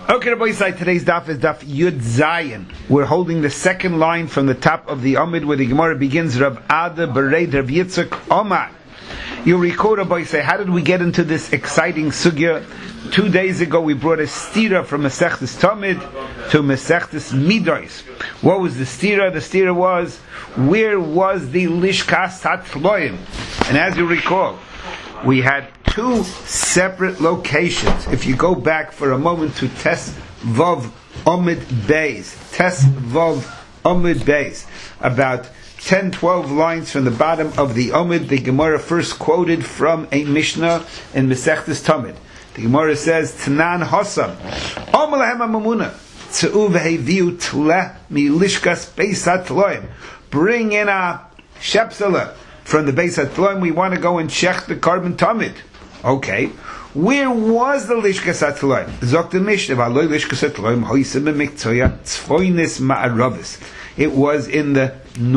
Okay, Rabbi Yisai, today's daf is daf Yud Zayin. We're holding the second line from the top of the Amid where the Gemara begins, Rav Ada Bereid Rav Yitzchak Omar. You'll recall, Rabbi Yisai, how did we get into this exciting sugya? 2 days ago we brought a stira from Masechtas Tamid to Masechtas Midos. What was the stira? The stira was, where was the Lishkas Hatloim? And as you recall, we had two separate locations. If you go back for a moment to Tes Vav Amid Beis, Tes Vav Amid Beis, about 10-12 lines from the bottom of the Amid, the Gemara first quoted from a Mishnah in Masechtas Tamid. The Gemara says, Tanan Hossam, Omalahem Amamuna, Tzu Veheviu Tle Mi Lishkas Beis Hatloim. Bring in a Shepsela from the Beis Hatloim. We want to go and check the carbon Tamid. Okay. Where was the Lishkas Hatloim? Zok the Mishnah, V'aloi Lishkas Hatloim, Hoysem B'miktoya, Tzfoinis Ma'aravis. It was in the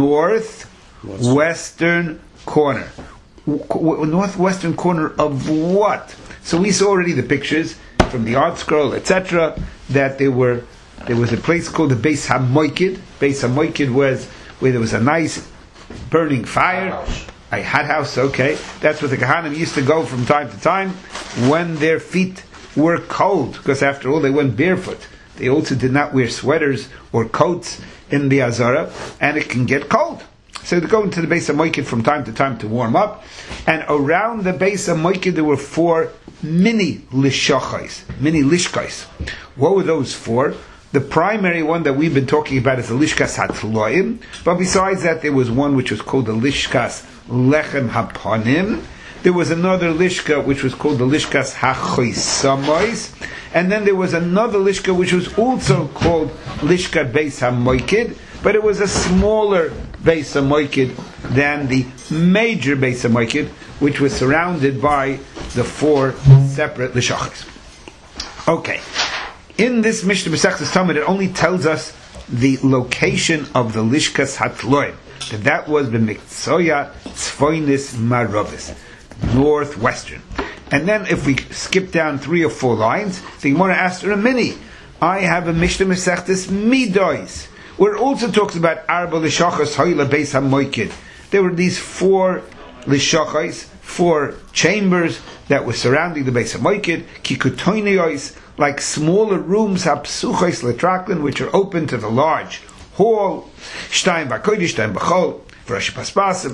northwestern corner. Northwestern corner of what? So we saw already the pictures from the art scroll, etc., that there was a place called the Beis HaMoikid. Beis HaMoikid was where there was a nice burning fire. A hot house, okay. That's where the Kahanim used to go from time to time when their feet were cold, because after all they went barefoot. They also did not wear sweaters or coats in the Azara, and it can get cold. So they go into the Beis HaMoikid from time to time to warm up, and around the Beis HaMoikid there were 4 mini lishachais, mini lishkais. What were those 4? The primary one that we've been talking about is the Lishkas Hatloim, but besides that there was one which was called the Lishkas Lechem Hapanim. There was another Lishka which was called the Lishkas HaChoisamais, and then there was another Lishka which was also called Lishka Beis HaMoikid, but it was a smaller Beis HaMoikid than the major Beis HaMoikid, which was surrounded by the 4 separate Lishachas. Okay. In this Mishnah Masechtas Tamid, it only tells us the location of the Lishkas Hatloim. That was B'miktoya Tzfoinis Maravis, northwestern. And then if we skip down 3 or 4 lines, the Gemara asks her a mini. I have a Mishnah Masechtas Midos, where it also talks about Arba Lishachas Hoyle Beis HaMoikid. There were these 4 Lishachas, 4 chambers that were surrounding the Beis HaMoikid, Kikutoiniyos, like smaller rooms, Hapsuchais Letraklin, which are open to the large hall, Shtayim B'Kodesh, Shtayim B'Chol, V'Rashi Paspasim.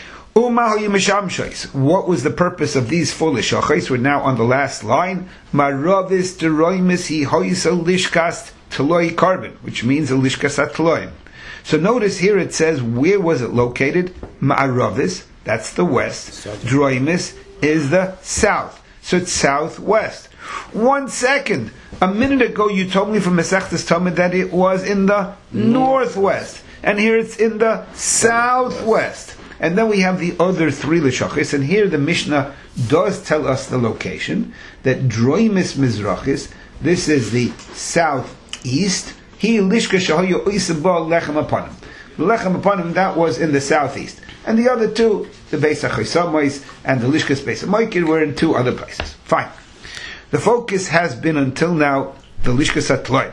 What was the purpose of these 4 lishachos? We're now on the last line. Maravis deroimis hi hoisa lishkas teloi carbon, which means a lishkas atloim. So notice here it says, where was it located? Ma'aravis, that's the west. Droimis is the south. So it's southwest. 1 second. A minute ago you told me from Masechtas Tamid that it was in the northwest. And here it's in the southwest. And then we have the other 3 lishachis, and here the Mishnah does tell us the location, that Droimis Mizrachis, this is the southeast, he lishka shahoyu oisabah lechem apanim. Lechem apanim, that was in the southeast. And the other 2, the Beis HaChoisamais and the Lishkas Beis HaMoikid, were in 2 other places. Fine. The focus has been until now the Lishkas Hatloim.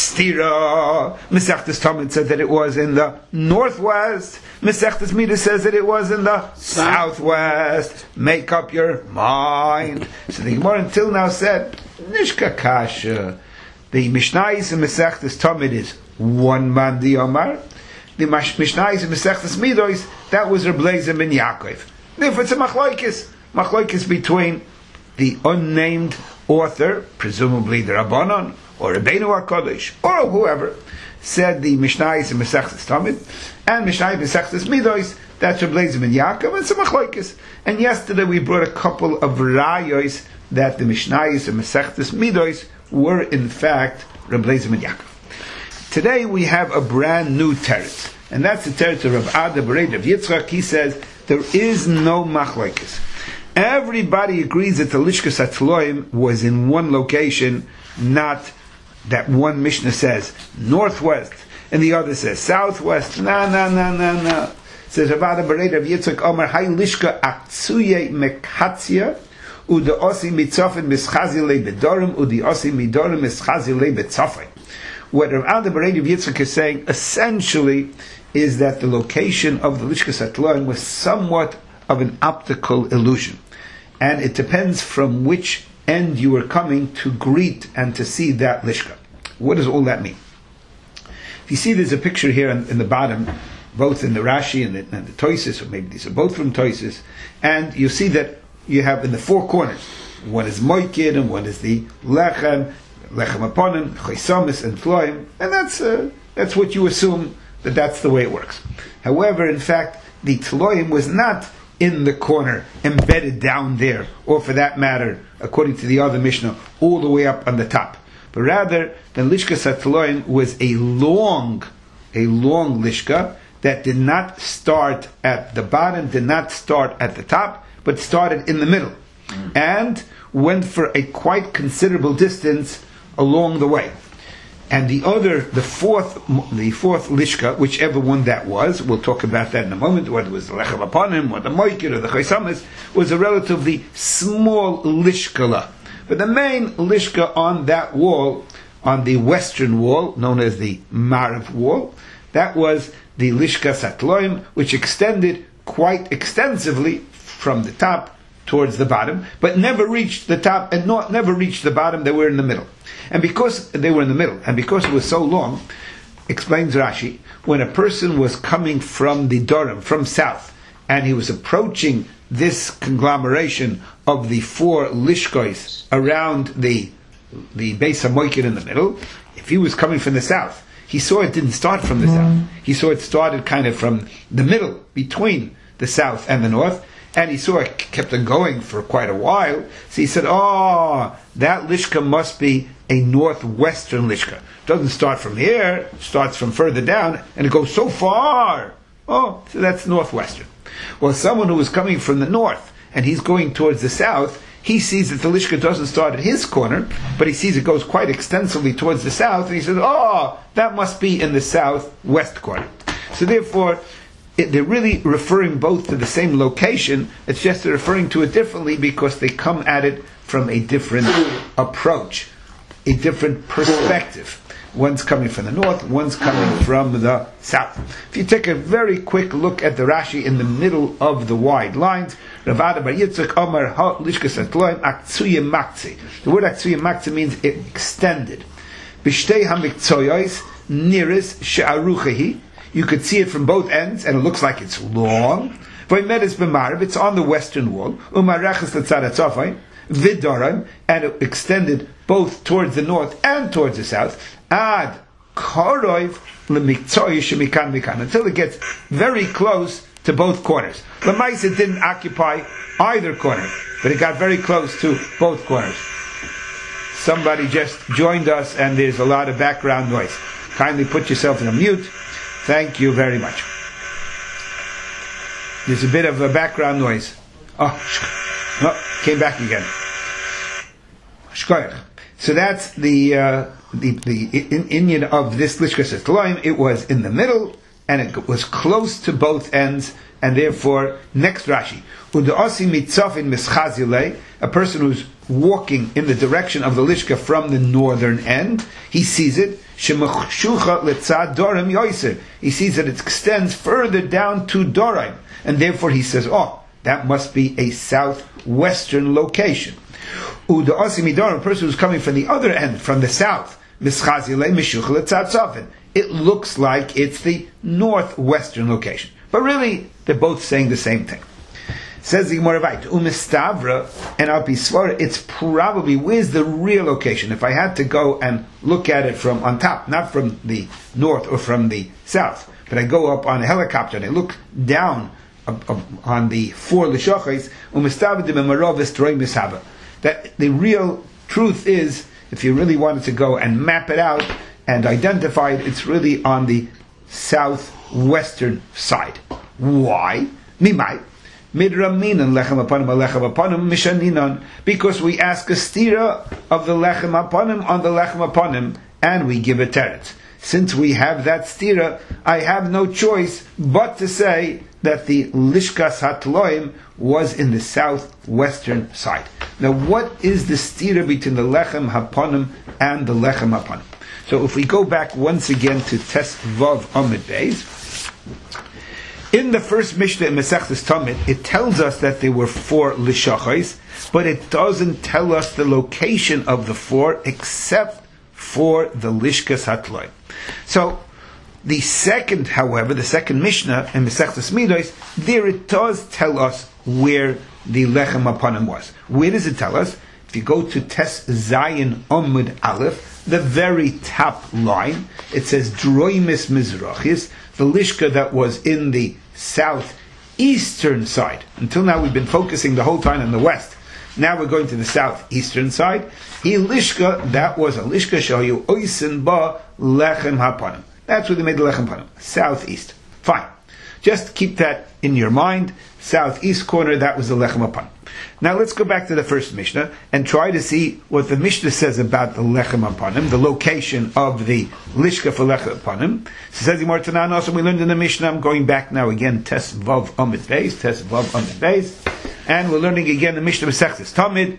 Stira, Masechtas Tamid said that it was in the northwest. Masechtas Midos says that it was in the southwest. Make up your mind. So the Gemara until now said, Nishka Kasha. The Mishnayos in Masechtas Tamid is 1 man di Omar. The Mishnayos in Masechtas Midos, that was Reb Eliezer ben Yaakov. Therefore it's a machlokes between the unnamed author, presumably the Rabbanon, or Rabbeinu HaKadosh, or whoever, said the Mishnayos in Masechtas Tamid, and Mishnayos in Masechtas Midos, that's Reb Eliezer ben Yaakov, and some machlokes. And yesterday we brought a couple of rayos that the Mishnayos in Masechtas Midos were in fact Reb Eliezer ben Yaakov. Today we have a brand new teretz, and that's the teretz of Rav Ada Bereid Rav Yitzchak. He says there is no machlokes. Everybody agrees that the Lishkas Hatloim was in one location, not that one Mishnah says northwest and the other says southwest. No. Says Rav Ada Bereid Rav Yitzchak Omar Hay Lishka Atsuye Mekatzia Uda osi mitzafin mischazi le bedorim, udi osi midorim mischazi le betzafin. What Rav Alda Bar Rav Yitzchak is saying essentially is that the location of the Lishkas HaTloim was somewhat of an optical illusion. And it depends from which end you were coming to greet and to see that Lishka. What does all that mean? If you see there's a picture here in the bottom, both in the Rashi and the Toises, or maybe these are both from Toises, and you see that you have in the four corners, one is Moikid and one is the Lechem Aponim, Chaisamis and Tloim, and that's what you assume that's the way it works. However, in fact, the Tloim was not in the corner, embedded down there, or for that matter, according to the other Mishnah, all the way up on the top. But rather, the Lishkas HaTloim was a long Lishka that did not start at the bottom, did not start at the top, but started in the middle, and went for a quite considerable distance along the way. And the fourth Lishka, whichever one that was, we'll talk about that in a moment, whether it was the Lechem Aponim, or the Moikir, or the Chaisamis, was a relatively small Lishkala. But the main Lishka on that wall, on the western wall, known as the Marav wall, that was the Lishka Satloim, which extended quite extensively from the top towards the bottom, but never reached the top and never reached the bottom. They were in the middle. And because they were in the middle, and because it was so long, explains Rashi, when a person was coming from the Dorim, from south, and he was approaching this conglomeration of the four Lishkois around the Beis HaMoikid in the middle, if he was coming from the south, he saw it didn't start from the south. He saw it started kind of from the middle, between the south and the north, and he saw it kept on going for quite a while. So he said, that Lishka must be a northwestern Lishka. It doesn't start from here, it starts from further down, and it goes so far. So that's northwestern. Well, someone who is coming from the north, and he's going towards the south, he sees that the Lishka doesn't start at his corner, but he sees it goes quite extensively towards the south, and he says, that must be in the southwest corner. So therefore, they're really referring both to the same location, it's just they're referring to it differently because they come at it from a different approach, a different perspective. One's coming from the north, one's coming from the south. If you take a very quick look at the Rashi in the middle of the wide lines, Rav Ada Bar Yitzchak Omar Ha Lishkas HaTloim Aktsuya Makzi. The word Aktsuya Makzi means it extended. Bishtei HaMikzoyos Niris She'aruchehi. You could see it from both ends, and it looks like it's long. V'medes b'marav, it's on the western wall. U'marachas l'tzad hatzafay, v'doraim, and it extended both towards the north and towards the south. Ad koroiv l'miktzoi shemikan mikan, until it gets very close to both corners. L'maisa didn't occupy either corner, but it got very close to both corners. Somebody just joined us, and there's a lot of background noise. Kindly put yourself in a mute. Thank you very much. There's a bit of a background noise. Came back again. So that's the Indian of this Lishkas HaTloim. It was in the middle, and it was close to both ends, and therefore, next Rashi, a person who's walking in the direction of the Lishka from the northern end, he sees it, he sees that it extends further down to Doraim, and therefore he says, that must be a southwestern location. A person who's coming from the other end, from the south, it looks like it's the northwestern location. But really, they're both saying the same thing. Says the Gemara Vayt, Umistavra, and Al Pisvara, it's probably, where's the real location? If I had to go and look at it from on top, not from the north or from the south, but I go up on a helicopter and I look down on the four Lishachos, Umistavra de Memaravis Troy Mishaba. That the real truth is, if you really wanted to go and map it out and identify it, it's really on the southwestern side. Why? Mimai. Midraminan lechem aponim mishaninan, because we ask a stira of the lechem aponim on the lechem aponim, and we give a teretz. since we have that stira, I have no choice but to say that the Lishkas HaTloim was in the southwestern side. Now, what is the stira between the Lechem HaPanim and the Lechem HaPanim? So if we go back once again to Tes Vav Amud Beis, in the first Mishnah in Masechtas Tamid, it tells us that there were 4 Lishachos, but it doesn't tell us the location of the 4 except for the Lishkas HaTloim. So, the second, however, the second Mishnah in Masechtas Midos, there it does tell us where the Lechem HaPanim was. Where does it tell us? If you go to Tes Zayin Amud Aleph, the very top line, it says Droimis Mizrachis, the Lishka that was in the southeastern side. Until now we've been focusing the whole time on the west. Now we're going to the southeastern side. He Lishka, that was a Lishka Shayu Oisin Ba Lechem HaPanim. That's where they made the Lechem HaPanim. Southeast. Fine. Just keep that in your mind. Southeast corner, that was the Lechem HaPanim. Now let's go back to the first Mishnah and try to see what the Mishnah says about the Lechem HaPanim, the location of the Lishka for Lechem HaPanim. So says the Martanan, also we learned in the Mishnah, I'm going back now again, Tes Vav Amud Beis, and we're learning again the Mishnah Masechtas Tamid.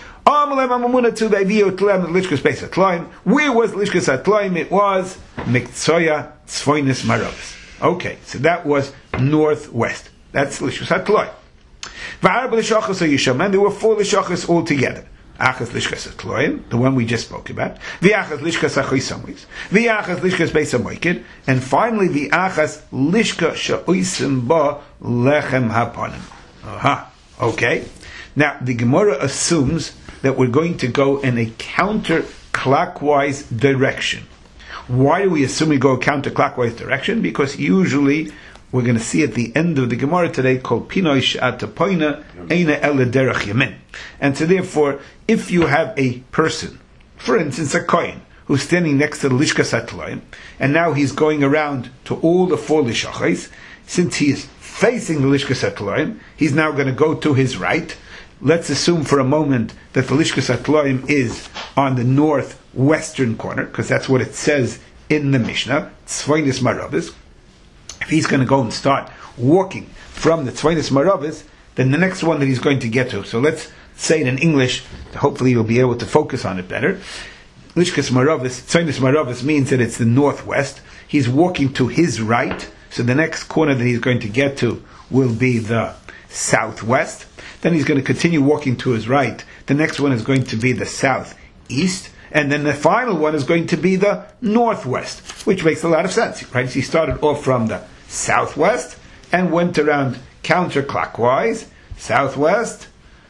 Where was Lishkas HaTloim? It was Miktsoya Tzfoinis Maravis. Okay, so that was northwest. That's Lishkas HaTloim. And there were 4 Lishachas altogether. Achas Lishkas HaTloim, the one we just spoke about. V'achas Lishkas HaChoisamois. V'achas Lishkas Beis HaMoikid. And finally, V'achas Lishka Sha'oisim Ba Lechem HaPanim. Aha. Okay. Now, the Gemara assumes that we're going to go in a counterclockwise direction. Why do we assume we go counterclockwise direction? Because usually we're going to see at the end of the Gemara today called Pinoi Sh'ata Poina Eina Ele Derech Yamin. And so therefore, if you have a person, for instance a Kohen, who's standing next to the Lishkas HaTloim, and now he's going around to all the 4 Lishachos, since he is facing the Lishkas HaTloim, he's now going to go to his right. Let's assume for a moment that the Lishkas HaTloim is on the northwestern corner, because that's what it says in the Mishnah, Tzvoinis Maravis. If he's going to go and start walking from the Tzvoinis Maravis, then the next one that he's going to get to, so let's say it in English, hopefully you'll be able to focus on it better. Lishkas Maravis, Tzvoinis Maravis means that it's the northwest. He's walking to his right, so the next corner that he's going to get to will be the southwest. Then he's going to continue walking to his right. The next one is going to be the southeast. And then the final one is going to be the northwest, which makes a lot of sense, right? So he started off from the southwest and went around counterclockwise, northwest,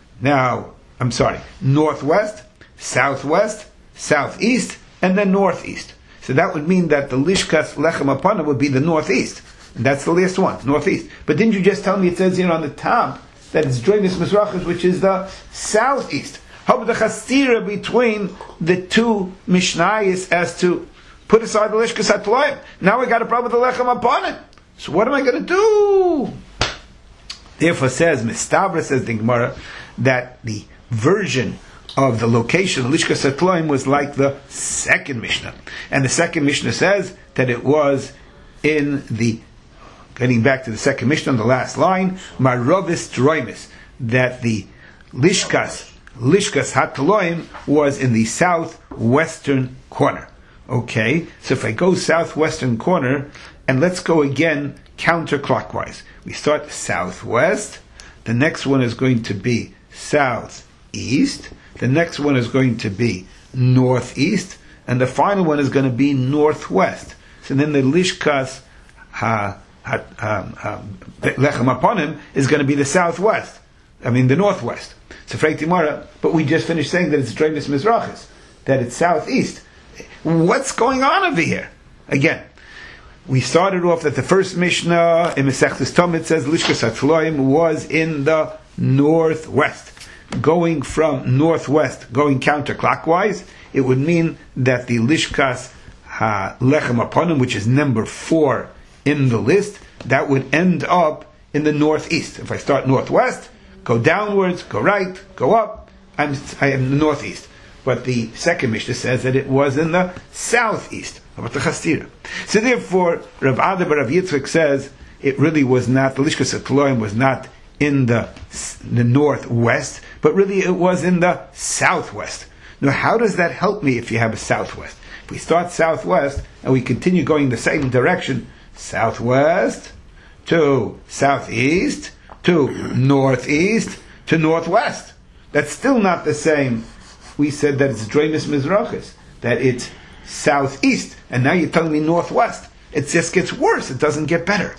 southwest, southeast, and then northeast. So that would mean that the Lishkas Lechem HaPanim would be the northeast. And that's the last one, northeast. But didn't you just tell me it says here on the top that it's Droimis Mizrachis, which is the southeast? How about the chastira between the 2 Mishnayos as to put aside the Lishkas HaTloim? Now we got a problem with the Lechem HaPanim. So what am I going to do? Therefore says, Mistabra says the Gemara, that the version of the location of Lishkas HaTloim was like the second Mishnah. And the second Mishnah says that it was in the, getting back to the second Mishnah on the last line, Maravis Droimis, that the Lishkas HaTloim was in the southwestern corner. Okay, so if I go southwestern corner, and let's go again counterclockwise. We start southwest, the next one is going to be southeast, the next one is going to be northeast, and the final one is going to be northwest. So then the Lishkas Lechem HaPanim is going to be the southwest. The northwest. So Frei Timara, but we just finished saying that it's Droimis Mizrachis, that it's southeast. What's going on over here? Again, we started off that the first Mishnah in Masechtas Tamid says Lishkas HaTloim was in the northwest. Going from northwest, going counterclockwise, it would mean that the Lishkas Lechem HaPanim, which is number 4 in the list, that would end up in the northeast. If I start northwest, go downwards, go right, go up, I am the northeast. But the second Mishnah says that it was in the southeast. About the Chastira. So therefore, Rav Ada bar Rav Yitzchak says it really was not, the Lishkas Tloim was not in the northwest, but really it was in the southwest. Now how does that help me if you have a southwest? If we start southwest and we continue going the same direction, southwest to southeast to northeast to northwest, that's still not the same. We said that it's Dreimis Mizrachis, that it's southeast, and now you're telling me northwest. It just gets worse, it doesn't get better.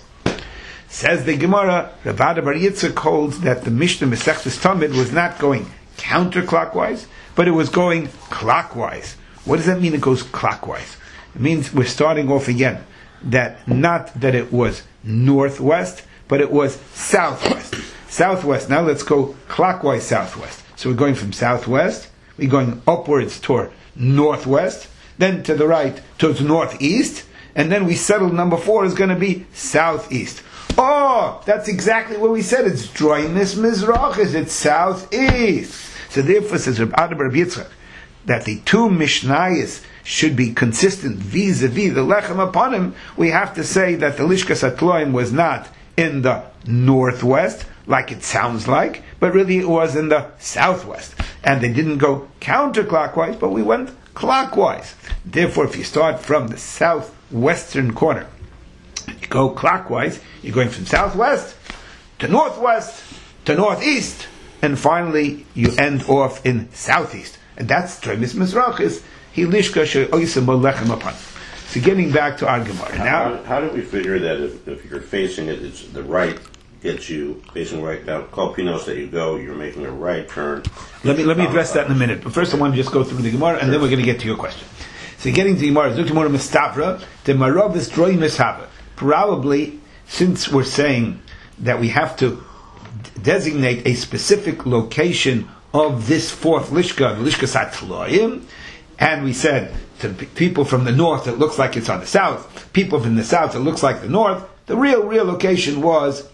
Says the Gemara, Rav Ada bar Yitzchak holds that the Mishnah Masechtas Tamid was not going counterclockwise, but it was going clockwise. What does that mean, it goes clockwise? It means we're starting off again, that not that it was northwest, but it was southwest. Southwest, now let's go clockwise southwest. So we're going from southwest, we're going upwards toward northwest, then to the right towards northeast, and then we settled number 4 is going to be southeast. Oh, that's exactly what we said. It's Dreimis Mizrachis, it's southeast. So therefore says Rav Ada bar Yitzchak that the two Mishnayos should be consistent vis-a-vis the Lechem upon him. We have to say that the Lishkas Atloim was not in the northwest, like it sounds like, but really it was in the southwest. And they didn't go counterclockwise, but we went clockwise. Therefore, if you start from the southwestern corner, you go clockwise, you're going from southwest to northwest to northeast, and finally you end off in southeast. And that's Dreimis Mizrachis, Hilishka she'oisem lechem upon. So getting back to our Gemara. Now, how do we figure that if you're facing it, it's the right gets you facing right now? Kolpinos that you go, you're making a right turn. Let me address that in a minute. But first I want to just go through the Gemara, and then we're going to get to your question. So getting to the Gemara, Zuktimora Mistavra, the Maravis Dreimis Haba. Probably, since we're saying that we have to designate a specific location of this fourth Lishka, the Lishka Satloim, and we said to people from the north it looks like it's on the south, people from the south it looks like the north, the real location was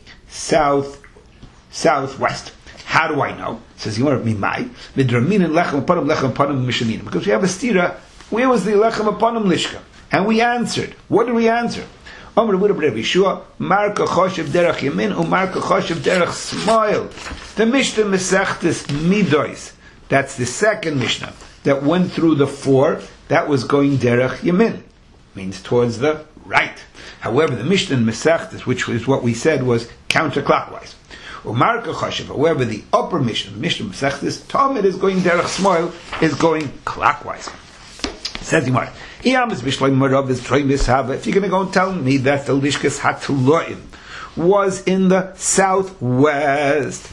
southwest. How do I know? Says Gemara Mimai, Midramin and Lechem Aponim Mishanim. Because we have a stira, where was the Lechem Aponim Lishka? And we answered. What did we answer? Omer Buddha B'Reb Yeshua, Marka Choshev Derech Yamin, Umarka Choshev Derech Smoil. The Mishnah Mesechtes Midois. That's the second Mishnah that went through the 4. That was going Derech Yamin, means towards the right. However, the Mishnah Mesechtes, which is what we said, was counterclockwise. Umarka Choshev. However, the upper Mishnah, Mishnah Mesechtes, Talmud is going Derech Smoil, is going clockwise. Says Gemara. If you're going to go and tell me that the Lishkas Hatloim was in the southwest,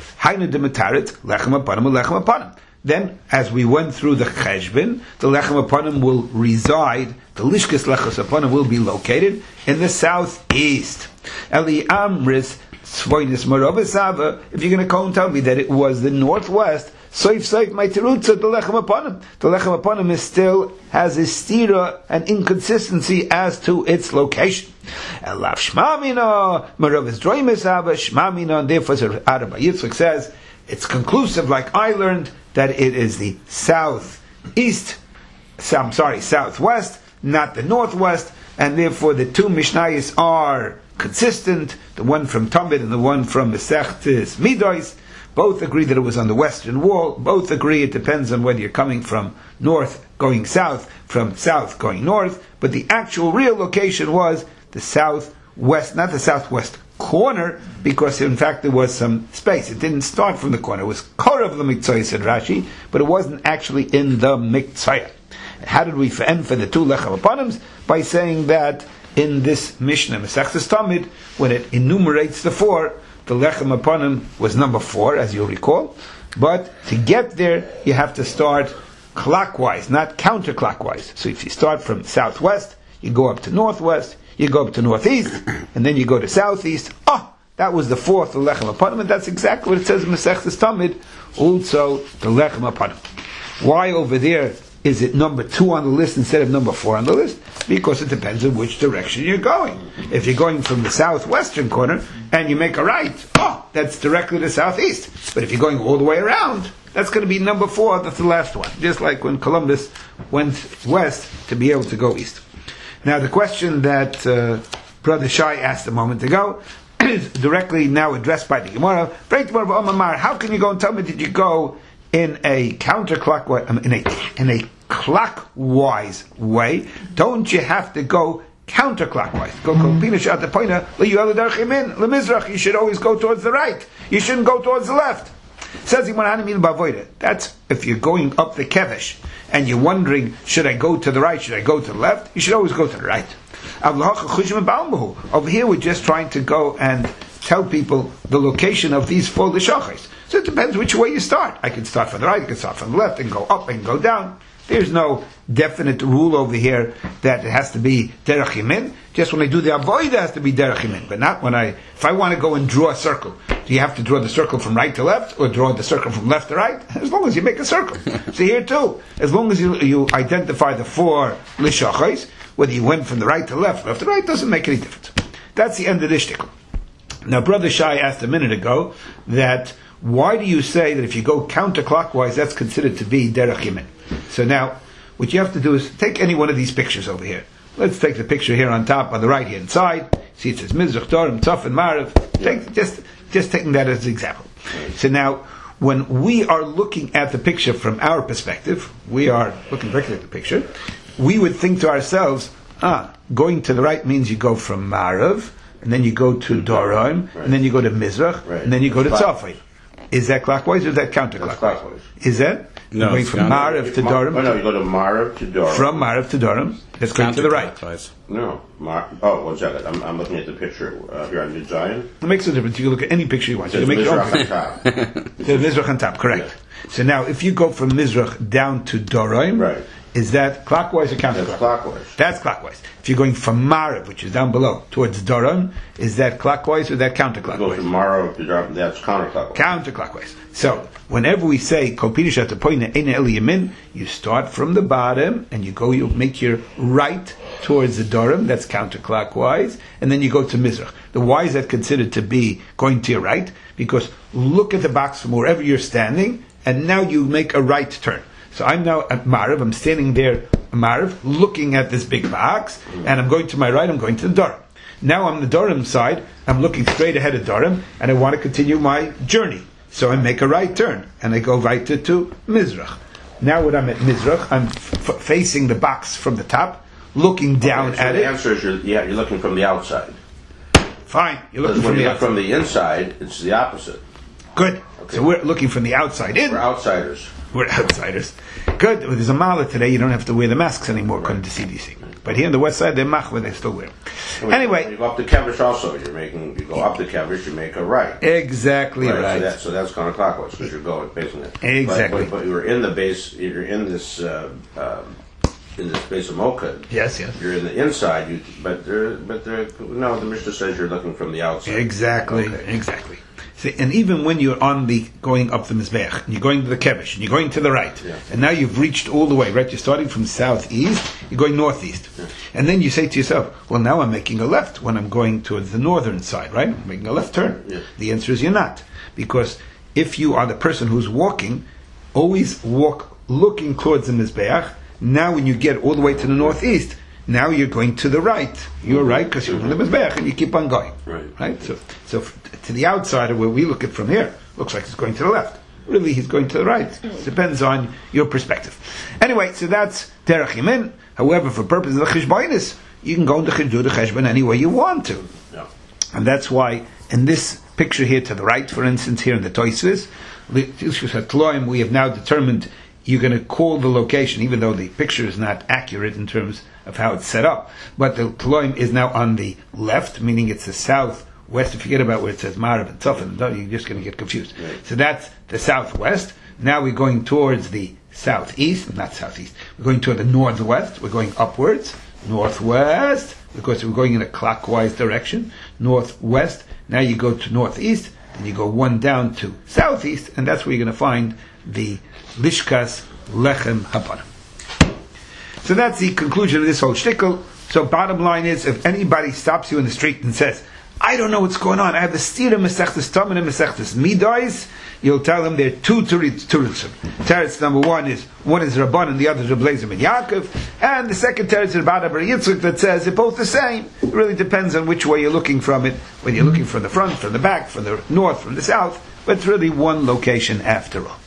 then, as we went through the Cheshbin, the Lechem Aponim will reside, the Lishkas Lechos Aponim will be located in the southeast. Eli Amris Tzvoinis Maravis Haba, if you're going to go and tell me that it was the northwest, Soif my tirutza the Lechem Aponim. The Lechem Aponim still has a stira, an inconsistency as to its location. Elav Shmamina Maravis Dreimis Haba Shmamina, and therefore Ada bar Yitzchak says it's conclusive, like I learned, that it is the southwest, not the northwest, and therefore the two Mishnayos are consistent. The one from Tamid and the one from Mesechtes Midois. Both agree that it was on the western wall. Both agree it depends on whether you're coming from north going south, from south going north. But the actual real location was the southwest, not the southwest corner, because in fact there was some space. It didn't start from the corner. It was Korav the Miktzayah, said Rashi, but it wasn't actually in the Miktzayah. How did we end for the two Lechem Aponims? By saying that in this Mishnah, Mesechtes Tamid, when it enumerates the 4, the Lechem Aponim was number 4, as you'll recall. But to get there, you have to start clockwise, not counterclockwise. So if you start from southwest, you go up to northwest, you go up to northeast, and then you go to southeast. That was the 4th, the Lechem Aponim, and that's exactly what it says in Mesechtes Tamid, also the Lechem Aponim. Why over there is it number 2 on the list instead of number 4 on the list? Because it depends on which direction you're going. If you're going from the southwestern corner and you make a right, that's directly to southeast. But if you're going all the way around, that's going to be number 4, that's the last one. Just like when Columbus went west to be able to go east. Now the question that Brother Shai asked a moment ago is directly now addressed by the Gemara. How can you go and tell me did you go in a counterclockwise, in a clockwise way? Don't you have to go counterclockwise? You should always go towards the right. You shouldn't go towards the left. Says that's if you're going up the kevesh and you're wondering, should I go to the right, should I go to the left? You should always go to the right. Over here we're just trying to go and tell people the location of these 4 lishachos. So it depends which way you start. I can start from the right, I can start from the left, and go up and go down. There's no definite rule over here that it has to be derech yamin. Just when I do the avodah, it has to be derech yamin. But not when if I want to go and draw a circle. Do you have to draw the circle from right to left, or draw the circle from left to right? As long as you make a circle. So here too, as long as you identify the 4 lishachos, whether you went from the right to left to right, doesn't make any difference. That's the end of this shtickle. Now, Brother Shai asked a minute ago that why do you say that if you go counterclockwise, that's considered to be derech yamin? So now, what you have to do is take any one of these pictures over here. Let's take the picture here on top, on the right-hand side. See, it says Mizrach, Dorim, Tzaf, and Marav. Just taking that as an example. So now, when we are looking at the picture from our perspective, we are looking directly at the picture, we would think to ourselves, going to the right means you go from Marav, and then you go to Dorim, and then you go to Mizrach, and then you go to Tzafay. Is that clockwise or is that counterclockwise? Is that? No, going from Marav to Dorim? No, you go to Marav to Dorim. From Marav to Dorim, that's going to the right. No. One second. I'm looking at the picture here on Mid Zion. It makes no difference. You can look at any picture you want. There's Mizrach on top. There's Mizrach on top, correct. Yeah. So now, if you go from Mizrach down to Dorim, right. Is that clockwise or counterclockwise? That's clockwise. That's clockwise. If you're going from Marav, which is down below, towards Dorim, is that clockwise or that counterclockwise? Go from Marav to Dorim, that's counterclockwise. Counterclockwise. So, whenever we say, Kol Pirush Atapoina Eina El Yamin, you start from the bottom, and you make your right towards the Dorim, that's counterclockwise, and then you go to Mizrach. Why is that considered to be going to your right? Because look at the box from wherever you're standing, and now you make a right turn. So I'm now at Marav, I'm standing there, Marav, looking at this big box, and I'm going to my right, I'm going to the Dorim. Now on the Dorim side, I'm looking straight ahead of Dorim, and I want to continue my journey. So I make a right turn, and I go right to Mizrach. Now when I'm at Mizrach, I'm facing the box from the top, looking down at it. The answer is you're looking from the outside. Fine, you're looking from the outside. From the inside, it's the opposite. Good. Okay. So we're looking from the outside in. We're outsiders. We're outsiders. Good. There's a mala today. You don't have to wear the masks anymore, according to CDC. But here on the west side, they're machwa. They still wear. Anyway, when you go up the kevish also. You go up the kevish. You make a right. Exactly right. So that's counterclockwise because you're going facing it. Exactly. But you're in the base. You're in this. In this base of Mocha. Yes. You're in the inside. No, the Mishnah says you're looking from the outside. Exactly. Okay. Exactly. See, and even when you're going up the Mizbeach, and you're going to the Kevish, and you're going to the right, and now you've reached all the way, right? You're starting from southeast, you're going northeast. And then you say to yourself, well, now I'm making a left when I'm going towards the northern side, right? I'm making a left turn. The answer is you're not. Because if you are the person who's walking, always walk looking towards the Mizbeach. Now when you get all the way to the northeast, now you're going to the right. You're right because you're on the Mizbeach and you keep on going. Right? So to the outsider, where we look at from here, looks like he's going to the left. Really, he's going to the right. It depends on your perspective. Anyway, so that's derech yamin. However, for purposes of the cheshbonis, you can go into do the cheshbon any way you want to. And that's why in this picture here to the right, for instance, here in the Tosfos, we have now determined you're going to call the location, even though the picture is not accurate in terms of how it's set up. But the Tloim is now on the left, meaning it's the southwest. Forget about where it says Marav and Tzafan. You're just going to get confused. So that's the southwest. Now we're going towards the southeast, not southeast. We're going toward the northwest. We're going upwards. Northwest, because we're going in a clockwise direction. Northwest. Now you go to northeast, and you go one down to southeast, and that's where you're going to find the Lishkas Lechem Hapanim. So that's the conclusion of this whole shtickle. So bottom line is, if anybody stops you in the street and says, I don't know what's going on, I have the stira mesechtes Taman and mesechtes Midas, you'll tell them there are two terutzim. Teretz number one is Rabban and the other is Reblezer and Yaakov, and the second teretz is Rabban Bar Yitzchak that says they're both the same. It really depends on which way you're looking from it, whether you're looking from the front, from the back, from the north, from the south, but it's really one location after all.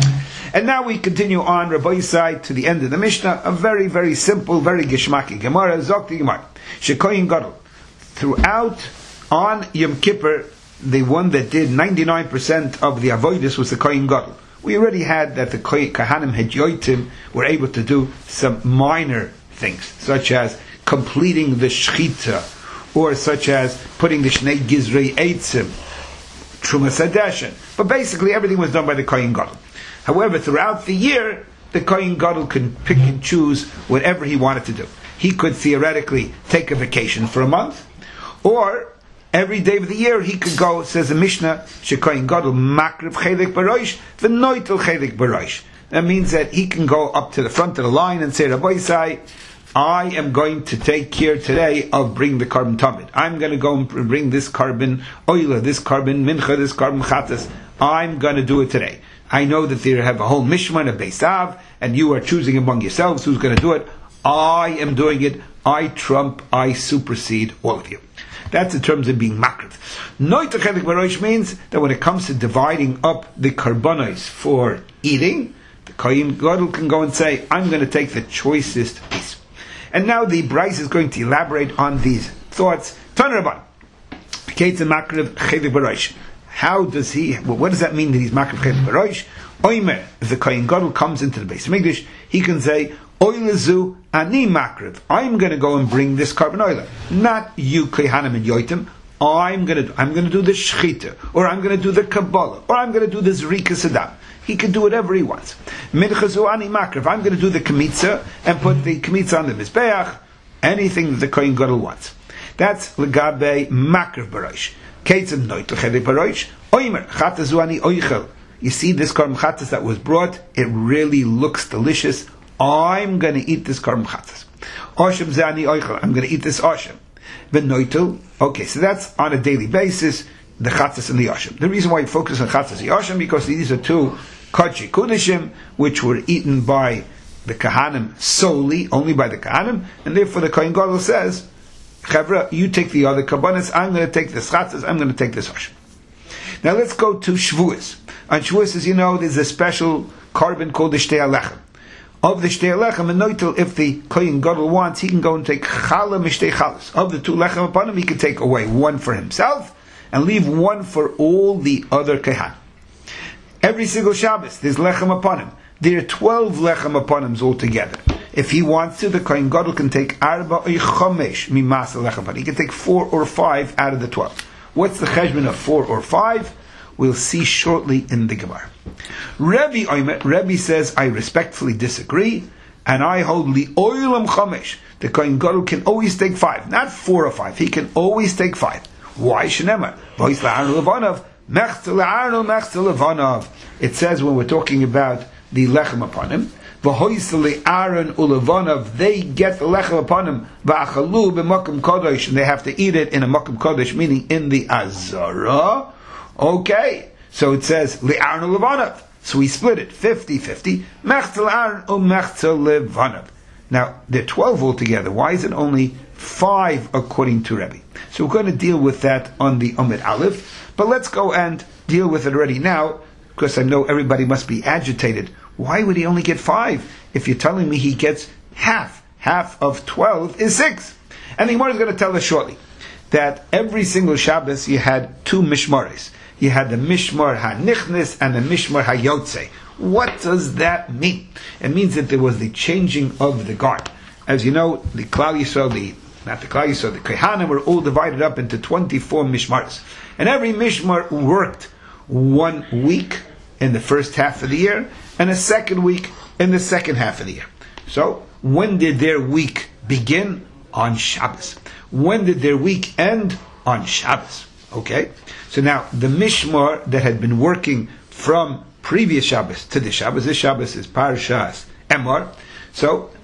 And now we continue on Rabbi side to the end of the Mishnah, a very, very simple, very gishmaki Gemara, Zokti Gemara. Shekoyin Gadol. Throughout, on Yom Kippur, the one that did 99% of the avoidus was the Kohen Gadol. We already had that the Kahanim Hedyotim were able to do some minor things, such as completing the Shechita, or such as putting the Shnei Gizrei Eitzim, Trumas Hadeshen. But basically everything was done by the Kohen Gadol. However, throughout the year, the Kohen Gadol can pick and choose whatever he wanted to do. He could theoretically take a vacation for a month, or every day of the year he could go, says the Mishnah, Shekohen Gadol makriv chelik barosh, v'noitel chelik barosh. That means that he can go up to the front of the line and say, Rabbi Isai, I am going to take care today of bringing the carbon tamid. I'm going to go and bring this carbon oila, this carbon mincha, this carbon chatas. I'm going to do it today. I know that they have a whole mishman of Beisav, and you are choosing among yourselves who's going to do it. I am doing it. I trump, I supersede all of you. That's in terms of being makriv. Noita chelik barosh means that when it comes to dividing up the karbanos for eating, the Kohen Gadol can go and say, I'm going to take the choicest piece. And now the Bryce is going to elaborate on these thoughts. Tanraban, Ketzah makriv chelik barosh. How does he? Well, what does that mean that he's makriv chelik barosh? Oimer, if the Kohen Gadol comes into the Beis Mikdash, he can say, Oilezu ani makriv. I'm going to go and bring this carbon oil. Not you Kohanim and Yoitim. I'm going to do the shechita, or I'm going to do the kabbalah, or I'm going to do the zrika sadam. He can do whatever he wants. Minchazu ani makriv. I'm going to do the kmitza and put the kmitza on the mizbeach. Anything that the Kohen Gadol wants. That's legabe makriv barosh. Ketzim noit lechedei barosh. Oimer chatazu ani oichel. You see this carbon chatas that was brought. It really looks delicious. I'm going to eat this carbon chatas. Oshem zani oichel. I'm going to eat this oshem. Benoitel. Okay, so that's on a daily basis, the chatas and the oshem. The reason why you focus on chatas and the oshem, because these are two kodshi kudishim, which were eaten by the kahanim solely, only by the kahanim, and therefore the Kohen Gadol says, Chevra, you take the other kabbanas, I'm going to take this chatas, I'm going to take this oshem. Now let's go to Shavuos. On Shavuos, as you know, there's a special carbon called the Shtei Alechem. Of the Shtei Alechem, and noitel, if the Kohen Gadol wants, he can go and take chala mishtei chalas. Of the two lechem upon him, he can take away one for himself, and leave one for all the other kehan. Every single Shabbos, there's lechem upon him. There are 12 lechem upon him altogether. If he wants to, the Kohen Gadol can take arba or chomesh mimasa lechem upon him. He can take 4 or 5 out of the 12. What's the cheshbon of 4 or 5? We'll see shortly in the Gemara. Rebbe says, I respectfully disagree, and I hold li oilam chomesh. The Kohen Gadol can always take 5, not 4 or 5. He can always take 5. Why shenemar? Vois la'arnu levanov, mechzel la'arnu, mechzel levanov. It says when we're talking about the lechem upon him, v'hois le'aron ulevanov, they get the lechem upon him, v'achalu b'makom kodesh, and they have to eat it in a makom kodesh, meaning in the azara. Okay, so it says le'arnu levanov. So we split it 50-50. Mechzel aron or mechzel levanov. Now there are 12 altogether. Why is it only 5 according to Rebbe? So we're going to deal with that on the Amud Aleph. But let's go and deal with it already now, because I know everybody must be agitated. Why would he only get 5? If you're telling me he gets half. Half of 12 is 6. And the Gemara is going to tell us shortly that every single Shabbos you had 2 mishmares. You had the Mishmar HaNichnes and the Mishmar HaYotze. What does that mean? It means that there was the changing of the guard. As you know, the Klal Yisrael, the Kehanim were all divided up into 24 Mishmars. And every Mishmar worked 1 week in the first half of the year, and a second week in the second half of the year. So, when did their week begin? On Shabbos. When did their week end? On Shabbos. Okay? So now, the Mishmar that had been working from previous Shabbos to this Shabbos is Parshas Emor. So,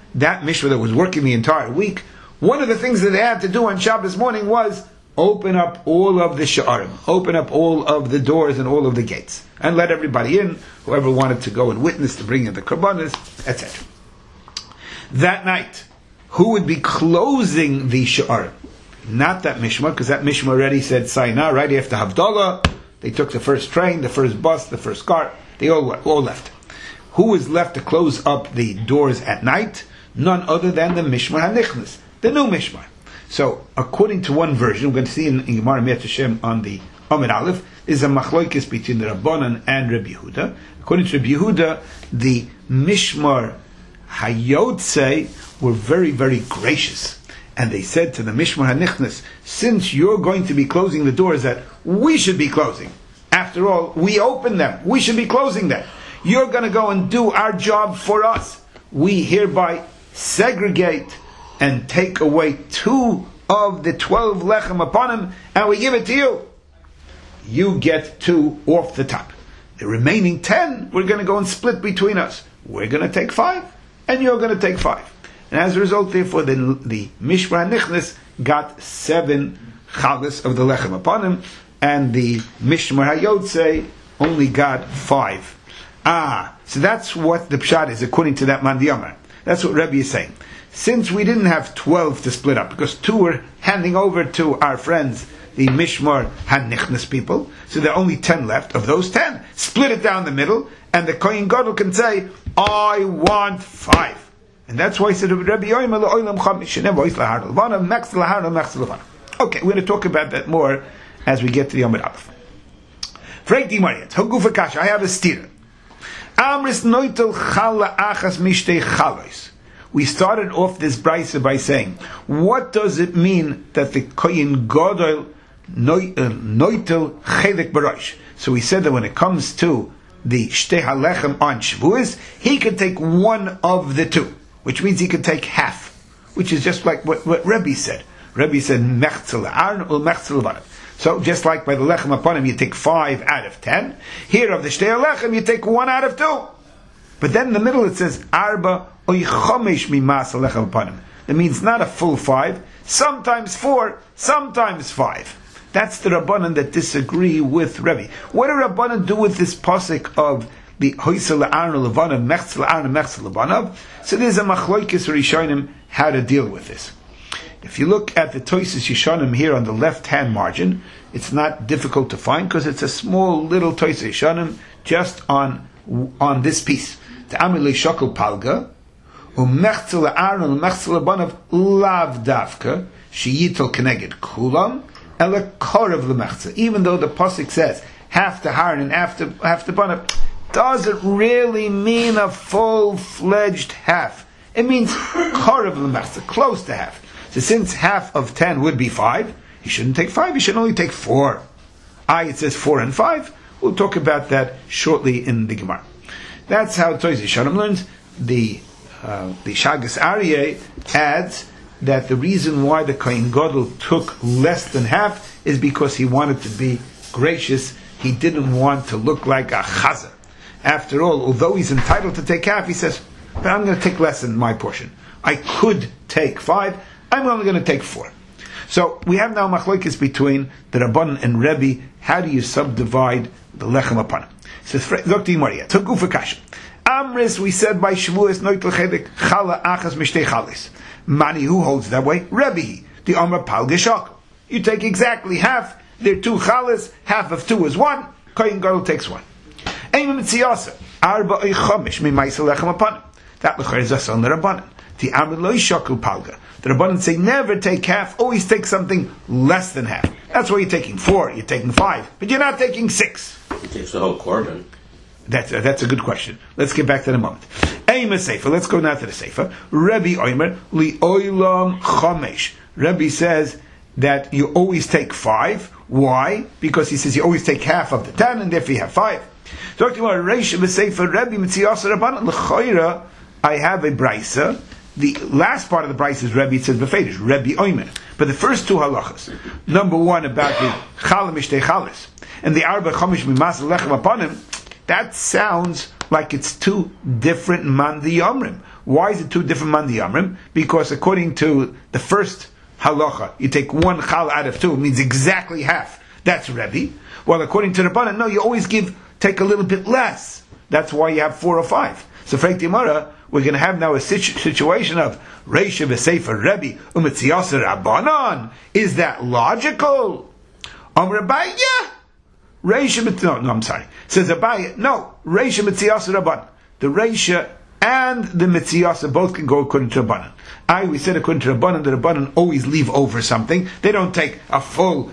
that mishmar that was working the entire week, one of the things that they had to do on Shabbos morning was open up all of the sha'arim, open up all of the doors and all of the gates, and let everybody in, whoever wanted to go and witness, to bring in the korbanos, etc. That night, who would be closing the sha'arim? Not that mishmar, because that mishmar already said Saina right after Havdalah. They took the first train, the first bus, the first car. They all left. Who was left to close up the doors at night? None other than the Mishmar HaNichnas, the new Mishmar. So, according to one version, we're going to see in Gemara Miyat Hashem on the Amid Aleph, is a machlokes between the Rabbanan and Rabbi Yehuda. According to Rabbi Yehuda, the Mishmar Hayotze were very, very gracious. And they said to the Mishmar HaNichnas, since you're going to be closing the doors that we should be closing, after all, we opened them, we should be closing them. You're going to go and do our job for us. We hereby segregate and take away 2 of the 12 lechem upon him, and we give it to you. You get 2 off the top. The remaining 10, we're going to go and split between us. We're going to take 5, and you're going to take 5. And as a result, therefore, the Mishmar HaNichnas got 7 chalas of the lechem upon him, and the Mishmar HaYotze only got 5. So that's what the pshat is according to that Man Diyamar. That's what Rebbe is saying. Since we didn't have 12 to split up, because 2 were handing over to our friends, the Mishmar HaNichnas people, so there are only 10 left. Of those 10, split it down the middle, and the Kohen Gadol can say, I want 5. And that's why he said, Rebbe Yoim Olam Chamish, okay, we're going to talk about that more as we get to the Amid Aleph. I have a steer. We started off this brisa by saying, what does it mean that the Kohen Gadol noitel chelik b'rosh? So we said that when it comes to the shtei halechem on Shavuos, he could take 1 of the 2, which means he could take half, which is just like what Rebbe said. Rebbe said, mechzel la'aron ul mechzel l'banav. So just like by the lechem upon him, you take 5 out of 10. Here of the shtei halechem, you take 1 out of 2. But then in the middle it says, arba oy chomesh mimas halechem upon him. That means not a full 5, sometimes 4, sometimes 5. That's the Rabbanan that disagree with Rebbe. What do Rabbanan do with this pasuk of the hoysel la'aron levanav, mechzel la'aron mechzel levanav? So there's a machlokes rishonim how to deal with this. If you look at the Toises Yeshanim here on the left-hand margin, it's not difficult to find because it's a small little Toises Yeshanim just on this piece. Ta'amilei shakol palga, u'mechzel la'aron u'mechzel levanav lav davka, sheyitel keneged kulam, ela korev lemechzel. Even though the pasuk says half the haron and half the banav, does it really mean a full-fledged half? It means korev lemechzel, close to half. So since half of 10 would be 5, he shouldn't take 5, he should only take 4. It says 4 and 5. We'll talk about that shortly in the Gemara. That's how Toises Yeshanim learns. The Shagas Aryeh adds that the reason why the Kohen Gadol took less than half is because he wanted to be gracious. He didn't want to look like a chazer. After all, although he's entitled to take half, he says, but I'm going to take less than my portion. I could take 5, I'm only going to take 4. So we have now machlokes between the Rabbanan and Rebbe. How do you subdivide the lechem upon him? So Dr. Maria took Gufa Kasha. Amris, we said by Shavuos noitel chelik chala achas mishtei chalis. Mani, who holds that way? Rebbe, the Amar Pal Geshak. You take exactly half. There are 2 chalas. Half of 2 is 1. Kohen Gadol takes 1. Eimim Tziyasa arba oy chomish mimaisa lechem upon him. That lechor is a on the Rabbanan. The Amar lo yishakul palga. The Rabbanan say never take half, always take something less than half. That's why you're taking 4, you're taking 5, but you're not taking 6. He takes the whole korban. That's a good question. Let's get back to that in a moment. Aim a Sefer. Let's go now to the Sefer. Rebbe Omer li oilam chomesh. Rebbe says that you always take 5. Why? Because he says you always take half of the 10, and therefore you have 5. Talking about Reish of the Sefer, Rebbe Mitziyasa Rabbanan l'choira. I have a brisa. The last part of the brisa is Rebbe. It says befedish Rebbe Omer. But the first 2 halachas, number 1 about the chala mishtei chalas and the arba chomish mimas lechem upon him, that sounds like it's two different Mandi Yomrim. Why is it two different Mandi Yomrim? Because according to the first halacha, you take one chal out of two, it means exactly half. That's Rebbe. Well, according to Rabbanan, no, you always take a little bit less. That's why you have 4 or 5. So, Frank Dimara, we're going to have now a situation of Reisha v'Sefer Rebbe u'Metziasa Rabbanan. Is that logical? Amr Abaye, yeah. Reisha, no, I'm sorry. Says Abaye, no. Reisha Metziasa Rabbanan. The Reisha and the Metziasa both can go according to Rabbanan. We said according to Rabbanan, the Rabbanan always leave over something. They don't take a full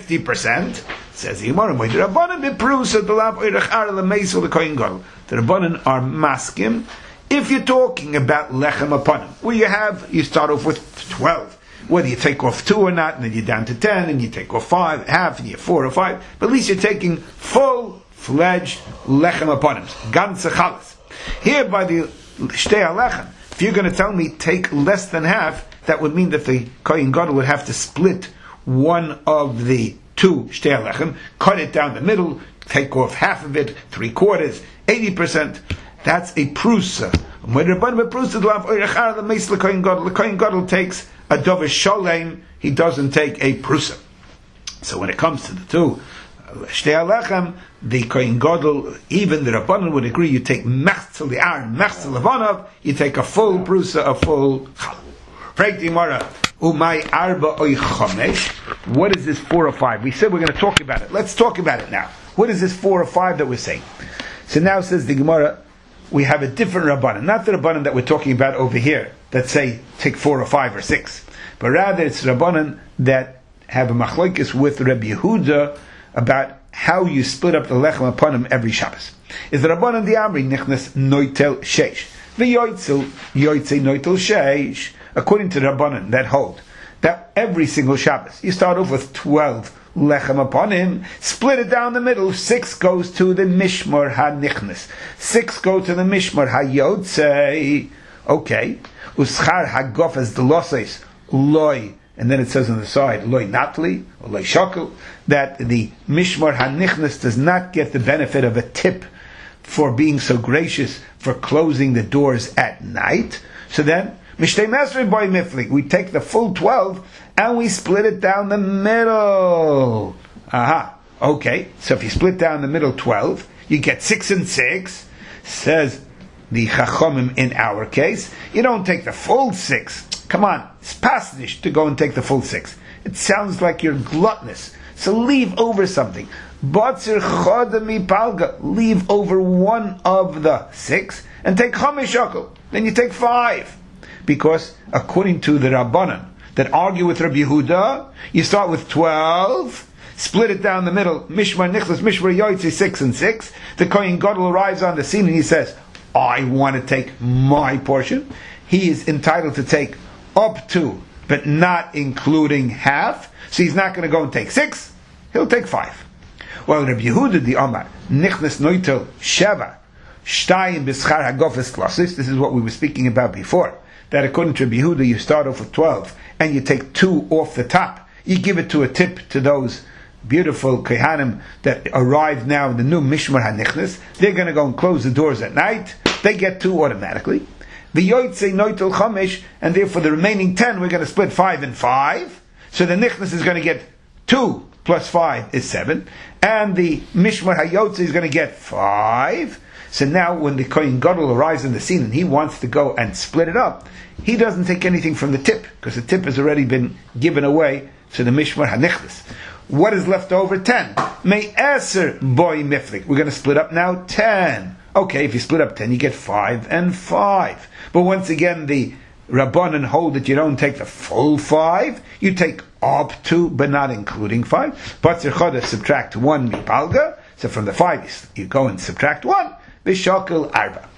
50%. Says the Gemara, the Rabbanan beprusa the lab oirachar lemeisel the kohen gadol. The Rabbanan are maskim if you're talking about lechem upon him, where you start off with 12. Whether you take off 2 or not, and then you're down to 10, and you take off 5, half, and you're 4 or 5. But at least you're taking full-fledged lechem upon him. Ganze chalas. Here by the shtei lechem, if you're going to tell me take less than half, that would mean that the kohen gadol would have to split one of the 2 shtei lechem, cut it down the middle, take off half of it, 3/4, 80%. That's a prusa. When Rabbanan prusa the kohen gadol takes a dovish sholem, he doesn't take a prusa. So when it comes to the 2 shtei lechem, the kohen gadol, even the Rabbanan would agree, you take mechzel the ar, mechzel levanav, you take a full prusa, a full chal. Preg Dimara, umay arba oy chomesh. What is this 4 or 5? We said we're going to talk about it. Let's talk about it now. What is this 4 or 5 that we're saying? So now says the Gemara, we have a different Rabbanan, not the Rabbanan that we're talking about over here, that say take 4 or 5 or 6, but rather it's Rabbanan that have a machlokes with Rabbi Yehuda about how you split up the lechem upon him every Shabbos. Is the Rabbanan the Amri nichnas noitel sheish v'yoytzel yoytzei noitel sheish, according to the Rabbanan that hold that every single Shabbos you start off with 12 lechem upon him, split it down the middle, 6 goes to the mishmar ha-nichnes, 6 go to the mishmar ha-yotzei. Okay, uschar ha-gof as the losses loy, and then it says on the side loy natli or loy shakel, that the mishmar ha-nichnes does not get the benefit of a tip for being so gracious for closing the doors at night. So then Mishtei Mesri boy miflik, we take the full 12 and we split it down the middle. Okay, so if you split down the middle 12, you get 6 and 6. Says the Chachomim in our case, you don't take the full 6. Come on, it's pasnish to go and take the full 6. It sounds like you're gluttonous. So leave over something. Batzir chodami palga, leave over one of the 6 and take chamesh shekel. Then you take 5. Because according to the Rabbanan that argue with Rabbi Yehuda, you start with 12, split it down the middle, Mishmar Nichlas, Mishmar Yoitzi, 6 and 6. The Kohen Gadol arrives on the scene and he says, I want to take my portion. He is entitled to take up to, but not including half. So he's not going to go and take 6, he'll take 5. Well, Rabbi Yehuda the Omar, Nichlas Noitel Sheva, Shtayim B'schar Hagofes Klasis, this is what we were speaking about before. That according to Rabbi Yehuda, you start off with 12 and you take 2 off the top. You give it to a tip to those beautiful Kehanim that arrive now in the new Mishmar HaNichnes. They're going to go and close the doors at night. They get 2 automatically. The Yotzei Noitel Chamesh, and therefore the remaining 10 we're going to split 5 and 5. So the Nichnes is going to get 2 plus 5 is 7. And the Mishmar HaYotzei is going to get 5. So now when the Kohen Gadol arrives in the scene and he wants to go and split it up, he doesn't take anything from the tip, because the tip has already been given away to the Mishmar HaNichlis. What is left over? 10. May Eser boy miflik. We're going to split up now 10. Okay, if you split up 10, you get 5 and 5. But once again, the Rabbanan hold that you don't take the full 5, you take up to, but not including 5. Batzir Chodesh, subtract 1 mipalga. So from the 5, you go and subtract 1. V'shakel arba.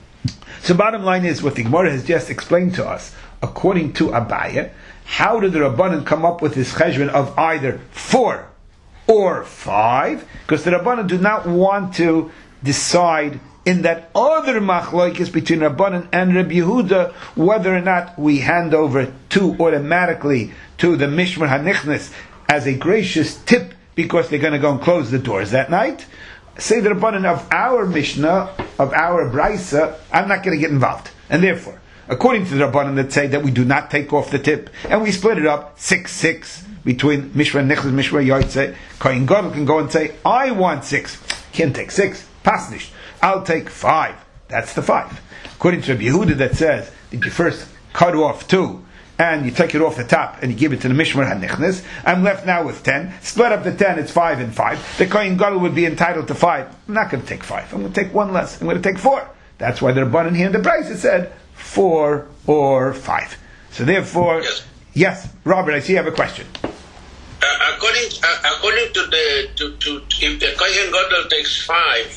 So bottom line is what the Gemara has just explained to us. According to Abaye, how did the Rabbanan come up with this cheshbon of either 4 or 5? Because the Rabbanan do not want to decide in that other machlokes between Rabbanan and Rabbi Yehuda whether or not we hand over 2 automatically to the Mishmar HaNichnes as a gracious tip because they're going to go and close the doors that night, say the Rabbanan of our Mishnah, of our Braisa, I'm not going to get involved. And therefore, according to the Rabbanan that say that we do not take off the tip, and we split it up 6-6 between Mishra and Nechnas, Mishra Yotzei, Kohen Gadol can go and say, I want 6. Can't take 6. Pasnish. I'll take 5. That's the 5. According to Rabbi Yehuda that says that you first cut off 2 and you take it off the top and you give it to the Mishmar HaNichnas, I'm left now with 10. Split up the 10, it's 5 and 5. The Kohen Gadol would be entitled to 5. I'm not going to take 5. I'm going to take 1 less. I'm going to take 4. That's why the Rabbanan here in the price it said 4 or 5. So therefore, yes, Robert, I see you have a question. According to if the Kohen Gadol takes 5,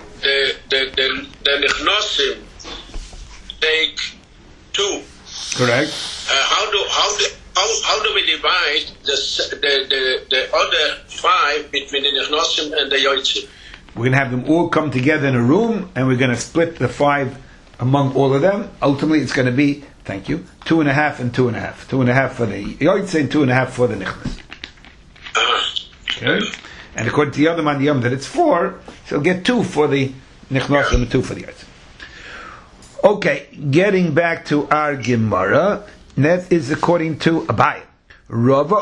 the Nechnosim take 2. Correct. How do we divide the other 5 between the Nechnosim and the Yotzim? We're going to have them all come together in a room, and we're going to split the 5 among all of them. Ultimately, it's going to be, thank you, 2.5 and 2.5. 2.5 for the Yotzei and 2.5 for the Nichnas. Okay? And according to the other man, that it's 4, so he'll get 2 for the Nichnas and 2 for the Yotzei. Okay, getting back to our Gemara, that is according to Abai. Rava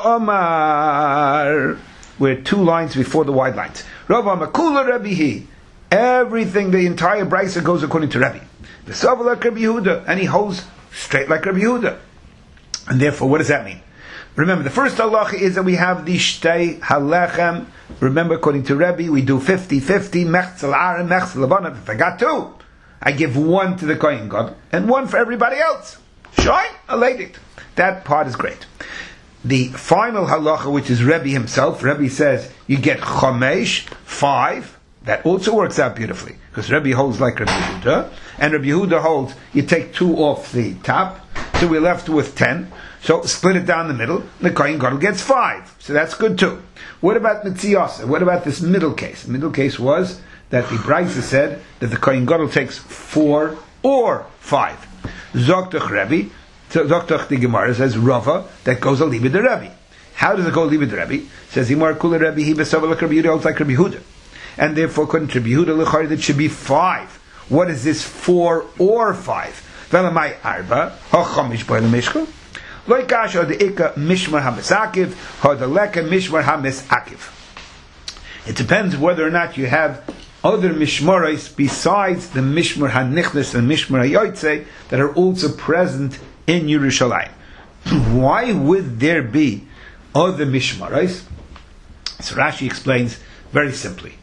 Omar. We're 2 lines before the wide lines. Rava Omar, Kula Rabbihi. Everything, the entire Brisa goes according to Rabbi. V'sava like Rabbi Yehuda, and he holds straight like Rabbi Yehuda. And therefore, what does that mean? Remember, the first halacha is that we have the shtei halechem. Remember, according to Rabbi, we do 50-50, mechzel aron, mechzel labanat. If I got 2, I give 1 to the Kohen Gadol and 1 for everybody else. Shine, a edict. That part is great. The final halacha, which is Rebbe himself, Rebbe says you get chomesh, 5. That also works out beautifully, because Rebbe holds like Rabbi Yehuda, and Rabbi Yehuda holds you take 2 off the top, so we're left with 10. So split it down the middle, the Kohen Gadol gets 5. So that's good too. What about Mitziyasa? What about this middle case? The middle case was that the Brisa said that the Kohen Gadol takes 4 or 5. Zoktach Rebbe, Zoktach the Gemara says Rava, that goes a Liba de Rebbe. How does it go Liba de Rebbe? Says Imar Kula Rebbe, he besava like Rabbi Yehuda, holds like Rabbi Yehuda. And therefore, according to Rabbi Yehuda, Lechari, that should be 5. What is this 4 or 5? Velamai Arba, HaChamish Boile Mishka. Loikash or the Ika Mishmar HaMesakiv, or the Leka Mishmar HaMesakiv. It depends whether or not you have other Mishmarais besides the Mishmar HaNichnas and Mishmar HaYotzei that are also present in Yerushalayim. Why would there be other Mishmarais? So Rashi explains very simply.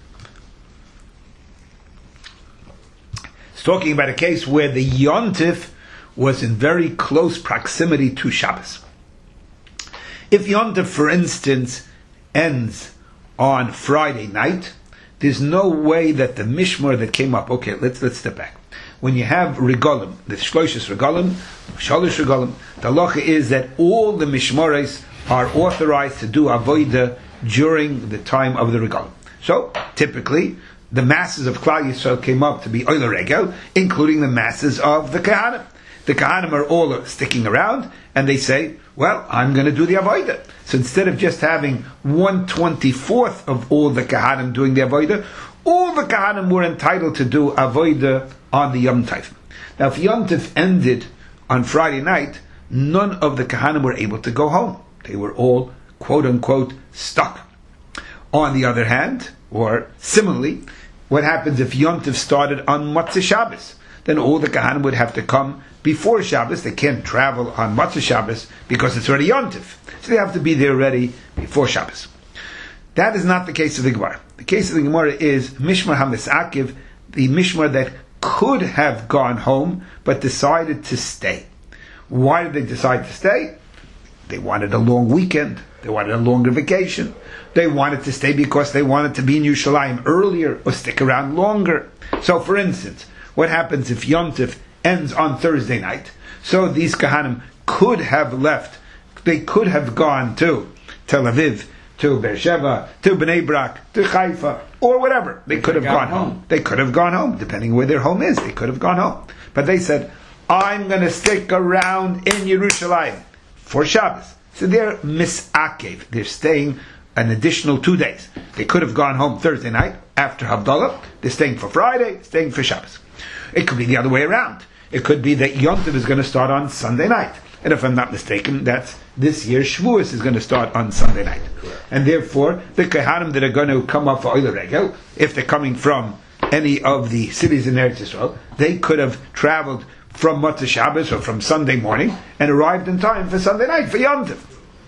It's talking about a case where the Yontif was in very close proximity to Shabbos. If Yontif, for instance, ends on Friday night, there's no way that the Mishmar that came up, okay, let's step back. When you have Regalim, the Shloshis Regalim, Shalosh Regalim, the halacha is that all the Mishmares are authorized to do Avodah during the time of the Regalim. So, typically, the masses of Klal Yisrael came up to be Oila Regel, including the masses of the Kahanim. The Kahanim are all sticking around, and they say, well, I'm going to do the Avodah. So instead of just having 1/24 of all the Kahanim doing the Avodah, all the Kahanim were entitled to do Avodah on the Yom Tov. Now, if Yom Tov ended on Friday night, none of the Kahanim were able to go home. They were all, quote-unquote, stuck. On the other hand, or similarly, what happens if Yom Tov started on Motzei Shabbos? Then all the Kahanim would have to come before Shabbos. They can't travel on Motzei Shabbos because it's already Yom Tov. So they have to be there ready before Shabbos. That is not the case of the Gemara. The case of the Gemara is Mishmar HaMesakiv, the Mishmar that could have gone home but decided to stay. Why did they decide to stay? They wanted a long weekend. They wanted a longer vacation. They wanted to stay because they wanted to be in Yerushalayim earlier or stick around longer. So, for instance, what happens if Yom Tov ends on Thursday night? So these Kahanim could have left. They could have gone to Tel Aviv, to Beersheba, to Bnei Brak, to Haifa, or whatever. They could have gone home. They could have gone home, depending where their home is. They could have gone home. But they said, I'm going to stick around in Yerushalayim for Shabbos. So they're misakev. They're staying an additional 2 days. They could have gone home Thursday night, after Havdalah. They're staying for Friday, staying for Shabbos. It could be the other way around. It could be that Yom Tov is going to start on Sunday night. And if I'm not mistaken, that's this year Shavuos is going to start on Sunday night. Correct. And therefore, the Kehanim that are going to come up for Oile Regel, if they're coming from any of the cities in Eretz Yisrael, they could have traveled from Motzei Shabbos or from Sunday morning and arrived in time for Sunday night, for Yom Tov.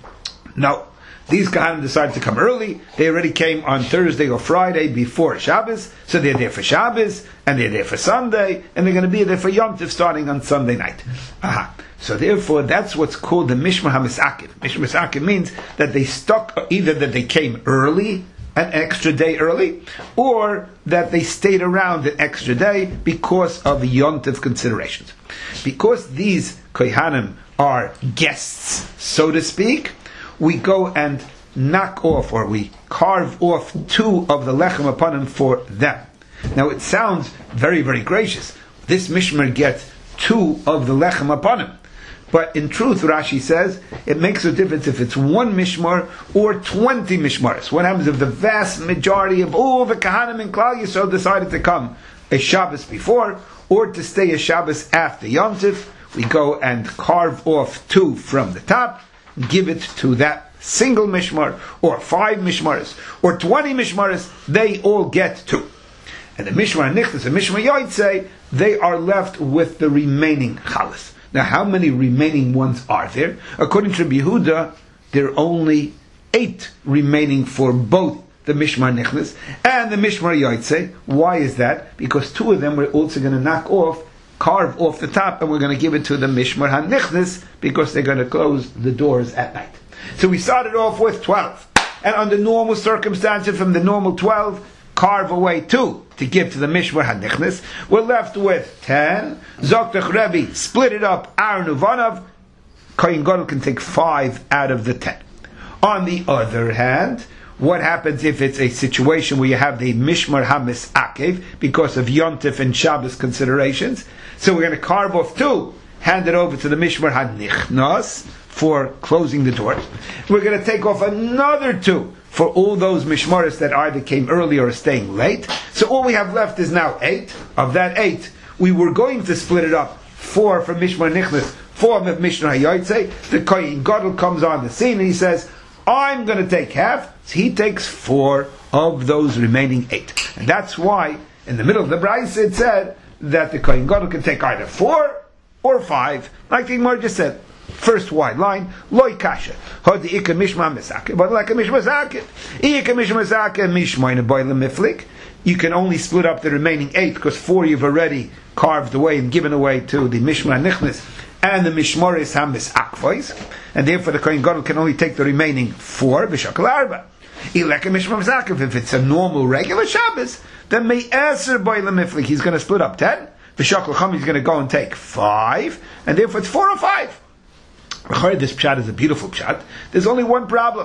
No. These Kahanim decided to come early. They already came on Thursday or Friday before Shabbos, so they're there for Shabbos, and they're there for Sunday, and they're going to be there for Yom Tov starting on Sunday night. So therefore, that's what's called the Mishmar HaMisakiv. Mishmar HaMisakiv means that they stuck, either that they came early, an extra day early, or that they stayed around an extra day because of Yom Tov considerations. Because these Kohanim are guests, so to speak, we go and knock off, or we carve off 2 of the lechem upon him for them. Now it sounds very, very gracious. This mishmar gets 2 of the lechem upon him. But in truth, Rashi says, it makes a difference if it's 1 mishmar or 20 mishmaras. What happens if the vast majority of all the Kahanim in Klal Yisrael decided to come a Shabbos before, or to stay a Shabbos after Yom Tov? We go and carve off 2 from the top, give it to that single mishmar, or 5 mishmaras, or 20 mishmaras, they all get 2. And the Mishmar Nichnas and Mishmar Yotzei, they are left with the remaining chalas. Now, how many remaining ones are there? According to Rabbi Yehuda, there are only 8 remaining for both the Mishmar Nichnas and the Mishmar Yotzei. Why is that? Because 2 of them we're also going to knock off, carve off the top, and we're going to give it to the Mishmar HaNichnas because they're going to close the doors at night. So we started off with 12. And under normal circumstances, from the normal 12, carve away 2 to give to the Mishmar HaNichnas. We're left with 10. Zoktach Rebbe split it up, Aaron Uvanav. Kohen Gadol can take 5 out of the 10. On the other hand, what happens if it's a situation where you have the Mishmar HaMisakev because of Yom Tov and Shabbos considerations? So we're going to carve off 2, hand it over to the Mishmar HaNichnas for closing the doors. We're going to take off another 2 for all those mishmaras that either came early or are staying late. So all we have left is now 8. Of that 8, we were going to split it up 4 from Mishmar Nichnas, 4 from Mishmar HaYotzei. The Kohen Gadol comes on the scene and he says, I'm going to take half. So he takes 4 of those remaining 8. And that's why in the middle of the Brayse it said that the Kohen Gadol can take either 4 or 5, like the Gemara just said. First wide line, loy kasha. Hod ika mishma mesake, but like a mishma zaket. Ika mishma zaket mishma in a boiler miflik. You can only split up the remaining 8 because 4 you've already carved away and given away to the mishma nichnas and the mishmaris hamis akvois, and therefore the Kohen Gadol can only take the remaining 4 b'shakal arba. Ileka mishma zaket. If it's a normal regular Shabbos, then me'aser boiler miflik. He's going to split up 10. B'shakal chum he's going to go and take 5, and therefore it's 4 or 5. This pshat is a beautiful pshat. There's only one problem.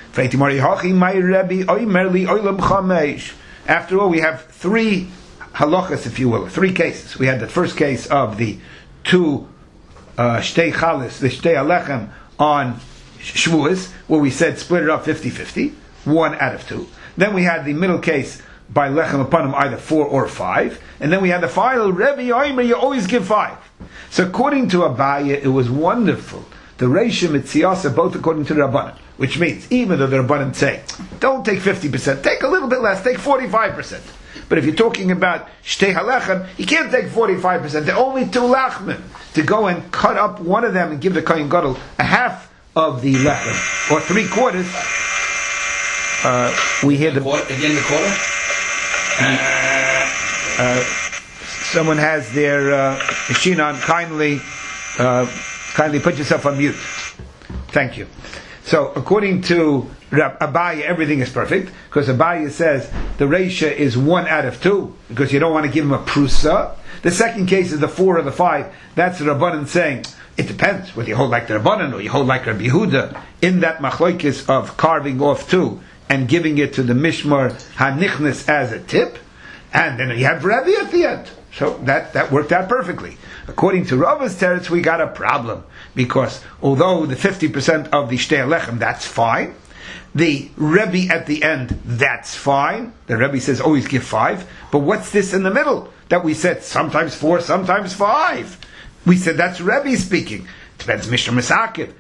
After all, we have 3 halachas, if you will, 3 cases. We had the first case of the 2 shtei chalas, the shtei alechem on Shavuos, where we said split it up 50-50, 1 out of 2. Then we had the middle case by lechem upon him, either 4 or 5. And then we had the final, Rebbe Oimer, you always give 5. So according to Abaya, it was wonderful. The Reisha Mitziyasa, both according to the Rabbanan, which means even though the Rabbanan say, don't take 50%, take a little bit less, take 45%. But if you're talking about Shtei Halechem, you can't take 45%. There are only 2 lachmim. To go and cut up one of them and give the Kohen Gadol a half of the lechem, or 3/4. We hear the quarter. Someone has their machine on. Kindly put yourself on mute. Thank you. So, according to Abaya, everything is perfect, because Abaya says the Reisha is 1 out of 2, because you don't want to give him a prusa. The second case is the 4 or the 5. That's the Rabbanan saying, it depends whether you hold like the Rabbanan or you hold like Rabbi Yehuda, in that machlokes of carving off 2 and giving it to the Mishmar HaNichnas as a tip, and then you have Rebbe at the end. So that worked out perfectly. According to Rava's teretz, we got a problem, because although the 50% of the Shtei Alechem, that's fine, The Rebbe at the end, that's fine. The Rebbe says always give 5. But what's this in the middle? That we said sometimes 4, sometimes 5. We said that's Rebbe speaking. Depends Mishra Mesakiv.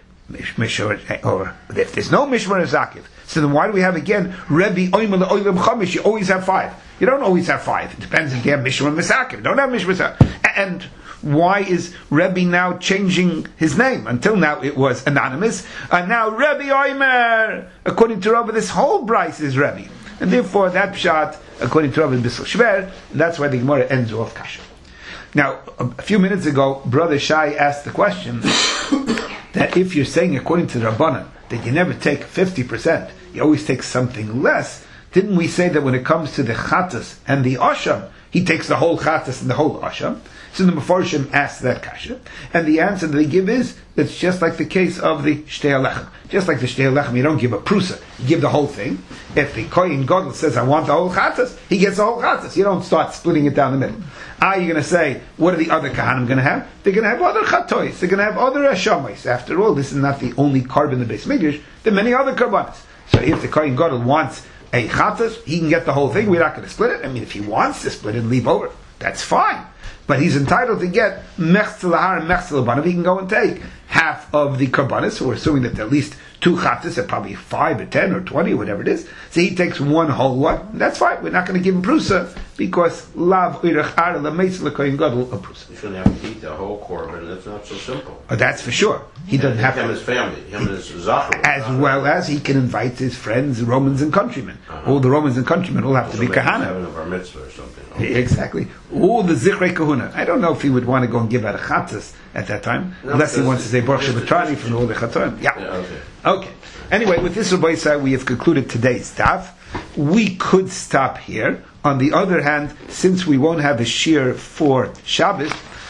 Or if there's no Mishra Mesakiv. So then why do we have again Rebbe Oimel Oilam Chamish? You always have 5. You don't always have 5. It depends if you have Mishra Mesakiv. Don't have Mishra Mesakiv. And why is Rebbe now changing his name? Until now it was anonymous, and now Rebbe Oimer. According to Rebbe, this whole Bryce is Rebbe, and therefore that pshat, according to Rebbe, is Bissel Shver. That's why the Gemara ends off kasha. Now, a few minutes ago, Brother Shai asked the question that if you're saying according to the Rabbanan that you never take 50%, you always take something less. Didn't we say that when it comes to the Chatas and the Asham, he takes the whole Chatas and the whole Asham? So the Mefarshim asked that kasha, and the answer that they give is, it's just like the case of the Shtei HaLechem. Just like the Shtei HaLechem, you don't give a prusa, you give the whole thing. If the Kohen Gadol says, I want the whole Chatas, he gets the whole Chatas. You don't start splitting it down the middle. You're going to say, what are the other Kahanim going to have? They're going to have other Chatois, they're going to have other Hashamais. After all, this is not the only carbon in the Beis Mikdash, there are many other Karbanis. So if the Kohen Gadol wants a Chatas, he can get the whole thing, we're not going to split it. I mean, if he wants to split it and leave over, that's fine. But he's entitled to get mechz lahar and mechz l'banav. He can go and take half of the karbanis. So we're assuming that at least 2 chatas, at probably 5 or 10 or 20 or whatever it is. So he takes one whole one. That's fine. We're not going to give him prusa because lav uirach ar l'meis l'koyin gadol a prusa. You shouldn't have to eat the whole korban. That's not so simple. That's for sure. He doesn't have him to. His family, him and his zachar. As well as he can invite his friends, Romans and countrymen. All the Romans and countrymen all have to be kahana. Having a bar mitzvah or something. Okay. Exactly. All the zichrei kahuna. I don't know if he would want to go and give out a chatas at that time, unless he wants to say Baruch Shabbatani from all the chatoim. Yeah. Okay. Anyway, with this Rabbi Yisrael, we have concluded today's daf. We could stop here. On the other hand, since we won't have a shir for Shabbos,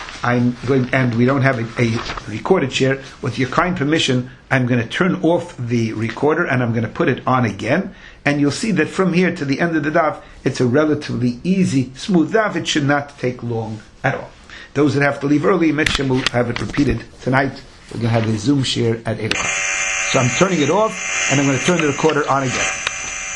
and we don't have a recorded share, with your kind permission, I'm going to turn off the recorder and I'm going to put it on again. And you'll see that from here to the end of the daf, it's a relatively easy, smooth daf. It should not take long at all. Those that have to leave early, Mitchell will have it repeated tonight. We're going to have a Zoom share at 8 o'clock. So I'm turning it off and I'm going to turn the recorder on again.